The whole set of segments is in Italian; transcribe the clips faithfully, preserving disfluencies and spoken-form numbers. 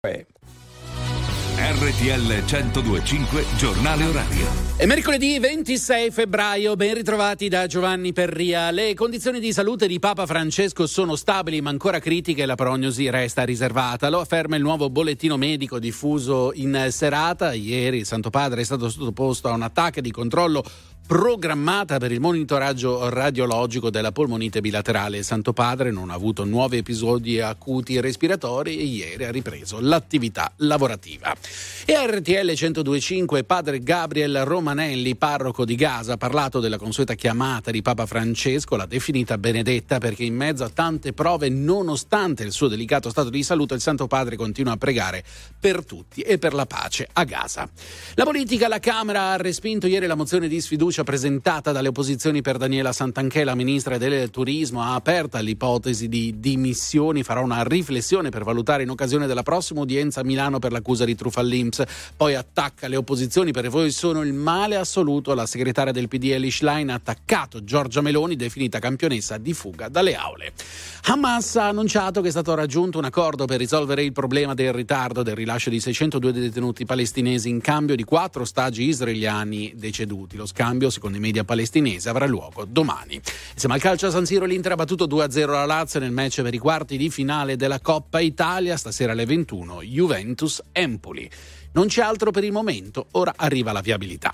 R T L centodue e cinque Giornale Orario. È mercoledì ventisei febbraio, ben ritrovati da Giovanni Perria. Le condizioni di salute di Papa Francesco sono stabili ma ancora critiche e la prognosi resta riservata. Lo afferma il nuovo bollettino medico diffuso in serata. Ieri il Santo Padre è stato sottoposto a un attacco di controllo programmata per il monitoraggio radiologico della polmonite bilaterale. Il Santo Padre non ha avuto nuovi episodi acuti respiratori e ieri ha ripreso l'attività lavorativa. E a R T L centodue e cinque padre Gabriel Romanelli, parroco di Gaza, ha parlato della consueta chiamata di Papa Francesco, l'ha definita benedetta perché in mezzo a tante prove, nonostante il suo delicato stato di salute, il Santo Padre continua a pregare per tutti e per la pace a Gaza. La politica, la Camera ha respinto ieri la mozione di sfiducia presentata dalle opposizioni per Daniela Santanchè. La ministra del Turismo ha aperta l'ipotesi di dimissioni, farà una riflessione per valutare in occasione della prossima udienza a Milano per l'accusa di truffa all'Inps. Poi attacca le opposizioni, per voi sono il male assoluto. La segretaria del P D Elly Schlein ha attaccato Giorgia Meloni, definita campionessa di fuga dalle aule. Hamas ha annunciato che è stato raggiunto un accordo per risolvere il problema del ritardo del rilascio di seicentodue detenuti palestinesi in cambio di quattro ostaggi israeliani deceduti. Lo scambio, secondo i media palestinesi, avrà luogo domani. Siamo al calcio a San Siro. L'Inter ha battuto due a zero la Lazio nel match per i quarti di finale della Coppa Italia. Stasera alle ventuno Juventus-Empoli. Non c'è altro per il momento, ora arriva la viabilità.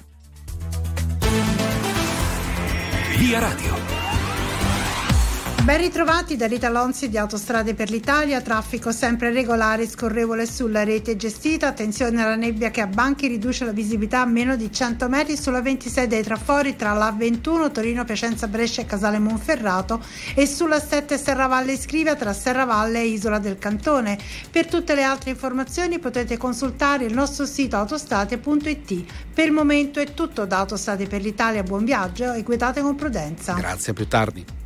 Via Radio. Ben ritrovati da Rita Lonzi di Autostrade per l'Italia. Traffico sempre regolare e scorrevole sulla rete gestita. Attenzione alla nebbia che a Banchi riduce la visibilità a meno di cento metri sulla ventisei dei trafori tra la ventuno Torino Piacenza Brescia e Casale Monferrato e sulla sette Serravalle Scrivia tra Serravalle e Isola del Cantone. Per tutte le altre informazioni potete consultare il nostro sito autostrade punto it. Per il momento è tutto da Autostrade per l'Italia. Buon viaggio e guidate con prudenza. Grazie, a più tardi.